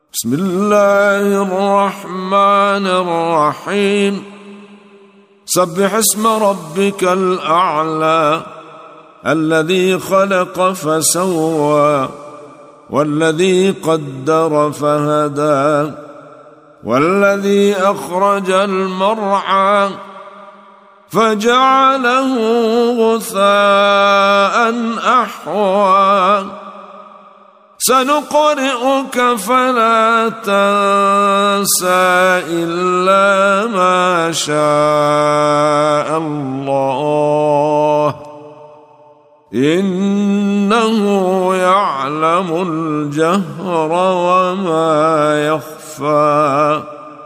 بسم الله الرحمن الرحيم سبح اسم ربك الأعلى الذي خلق فسوى والذي قدر فهدى والذي أخرج المرعى فجعله غثاء أحوى سنقرئك فلا تنسى إلا ما شاء الله إنه يعلم الجهر وما يخفى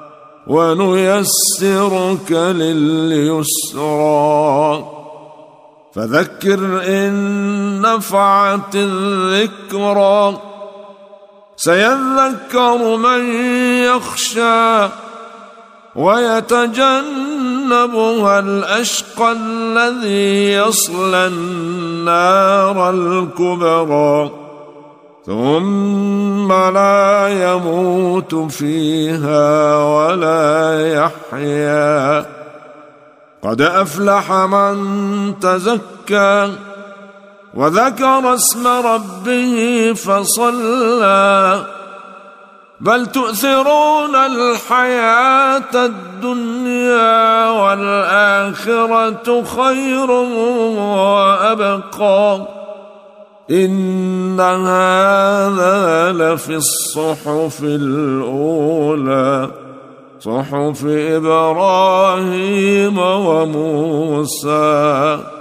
ونيسرك لليسرى فذكر إن نفعت الذكرى سيذكر من يخشى ويتجنبها الأشقى الذي يصلى النار الكبرى ثم لا يموت فيها ولا يحيا قد أفلح من تزكى وذكر اسم ربه فصلى بل تؤثرون الحياة الدنيا والآخرة خير وأبقى إن هذا لفي الصحف الأولى صحف إبراهيم وموسى